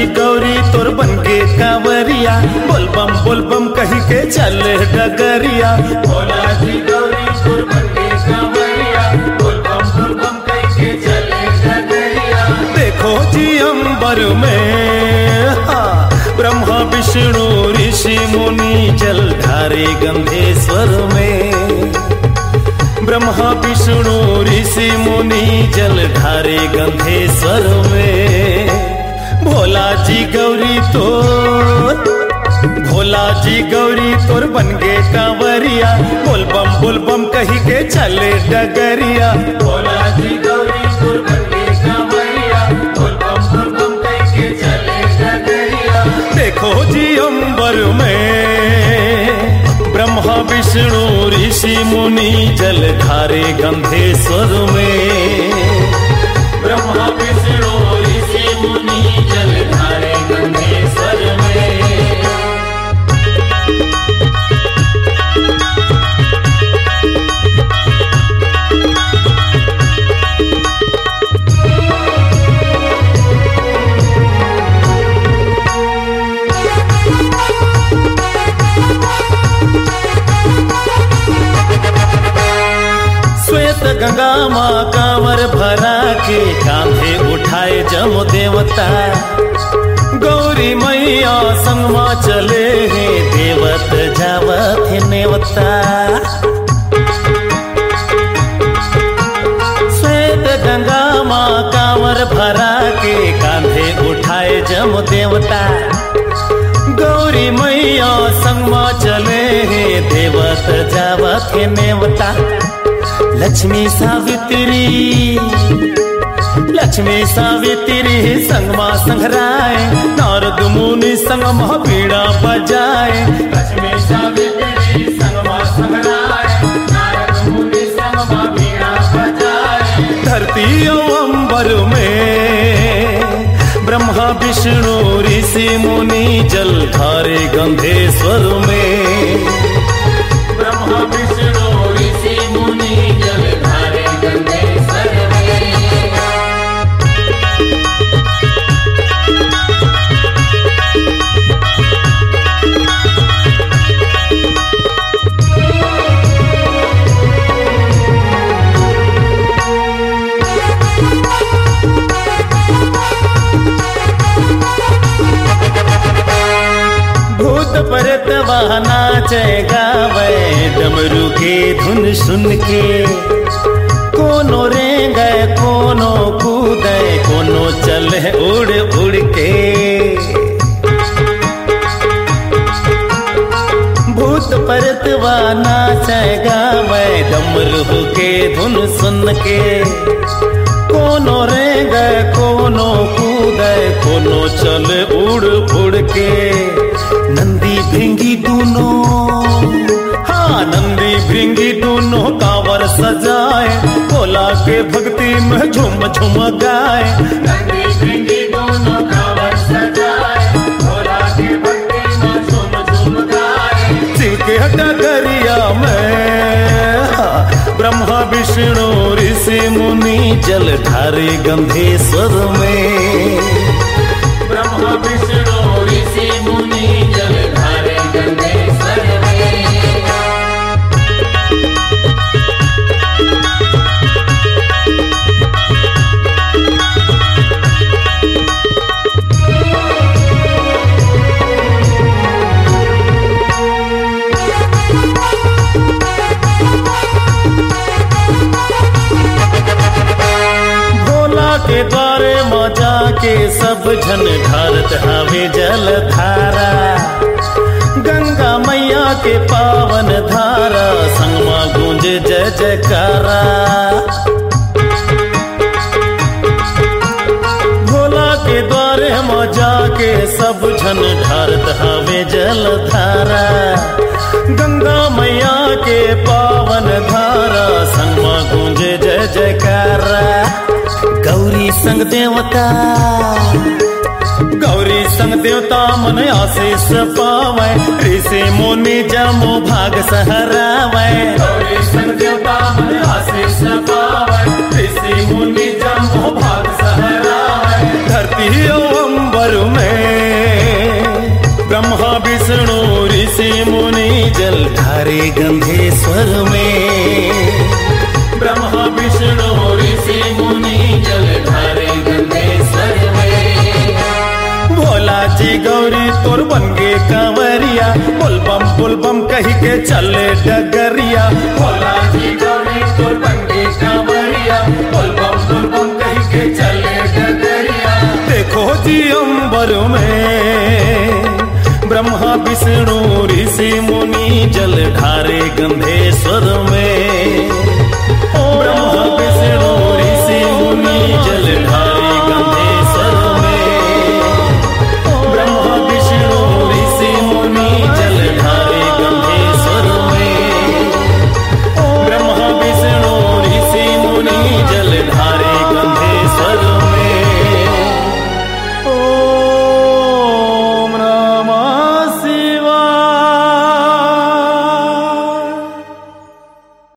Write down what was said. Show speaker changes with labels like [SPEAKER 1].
[SPEAKER 1] जी गौरी तोर बनके कांवरिया, बोलबम कही के चले डगरिया।
[SPEAKER 2] भोला जी गौरी तोर बनके कांवरिया, बोलबम कही के चले डगरिया।
[SPEAKER 1] देखो जी अंबर में ब्रह्मा विष्णु ऋषि मुनि जल ढारे गंधेश्वर में। ब्रह्मा विष्णु ऋषि मुनि जल ढारे गंधेश्वर में। भोला जी गौरी तोर बनके कांवरिया, बोलबम कही के चले डगरिया।
[SPEAKER 2] भोला जी गौरी तोर बनके कांवरिया, बोलबम कही के चले डगरिया।
[SPEAKER 1] देखो जी अंबर में ब्रह्मा विष्णु ऋषि मुनि जल ढारे गंधेश्वर में।
[SPEAKER 2] ब्रह्मा विष्णु ऋषि मुनि जल ढारे गंधेश्वर में।
[SPEAKER 1] श्वेत गंगा माँ कांवर भरा के कांधे उठाए जम देवता। गौरी मैया संग माँ चले हैं देवत जावत है नेवता। श्वेत गंगा माँ कांवर भरा के कांधे उठाए जम देवता। गौरी मैया संग माँ चले हैं देवत जावत है नेवता। लक्ष्मी सावित्री संग माँ संघराए, नारद मुनि संग माँ बीड़ा बजाए।
[SPEAKER 2] लक्ष्मी सावित्री संग माँ संघराए, नारद मुनि संग माँ बीड़ा बजाए।
[SPEAKER 1] धरती और अंबर में ब्रह्मा विष्णु ऋषि मुनि जल ढारे गंधेश्वर में।
[SPEAKER 2] ब्रह्मा विष्णु ऋषि मुनि जल ढारे गंधेश्वर में।
[SPEAKER 1] भूत परत नाचे गावे डमरू के धुन सुन के। कोनो रेंगे कोनो कूदे कोनो चले उड़ उड़ के। भूत परत नाचे गावे डमरू के धुन सुन के। कोनो रेंगे कोनो कूदे कोनो चले उड़ उड़ के। नंदी भृंगी दोनों कांवर सजाए, भोला के भक्ति में झूम झूम गाए।
[SPEAKER 2] नंदी भृंगी दोनों कांवर सजाए, भोला के भक्ति में झूम झूम गाए।
[SPEAKER 1] शिव के डगरिया में ब्रह्मा विष्णु ऋषि मुनि जल ढारे गंधेश्वर में।
[SPEAKER 2] ब्रह्मा विष्णु ऋषि मुनि जल ढारे गंधेश्वर में।
[SPEAKER 1] के द्वारे मजा के सब झन ढारत हवे जल धारा। गंगा मैया के पावन धारा संगमा गूंज जय जयकारा। भोला के द्वारे मजा के सब झन ढारत हवे जल धारा। गंगा मैया के पावन धारा संगमा गूंज जय जयकारा। गौरी संग देवता मन आशीष पावे। ऋषि मुनि जमो भाग सहरावे।
[SPEAKER 2] गौरी संग देवता मन आशीष पावे। ऋषि मुनि जमो भाग सहरावे।
[SPEAKER 1] धरती अंबर में जल ढारे गंधेश्वर में।
[SPEAKER 2] ब्रह्मा विष्णु ऋषि मुनि जल ढारे गंधेश्वर में।
[SPEAKER 1] भोला जी गौरी तोर बन गे कांवरिया, बोल बम कही के चले डगरिया।
[SPEAKER 2] भोला जी गौरी तोर बन गे कांवरिया, बोल बम कही के चले डगरिया।
[SPEAKER 1] देखो जी अंबर में ब्रह्मा विष्णु ऋषि मुनि जल ढारे गंधेश्वर में।